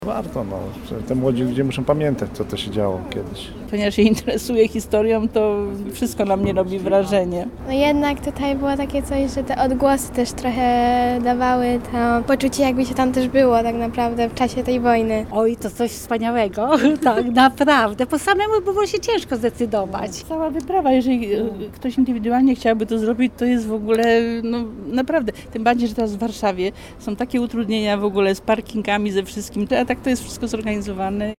Warto, te młodzi ludzie muszą pamiętać, co to się działo kiedyś. Ponieważ się interesuję historią, to wszystko na mnie robi wrażenie. No jednak tutaj było takie coś, że te odgłosy też trochę dawały to poczucie, jakby się tam też było tak naprawdę w czasie tej wojny. Oj, to coś wspaniałego, tak naprawdę. Po samemu było się ciężko zdecydować. Cała wyprawa, jeżeli ktoś indywidualnie chciałby to zrobić, to jest w ogóle, naprawdę, tym bardziej, że teraz w Warszawie są takie utrudnienia w ogóle z parkingami, ze wszystkim, a tak to jest wszystko zorganizowane.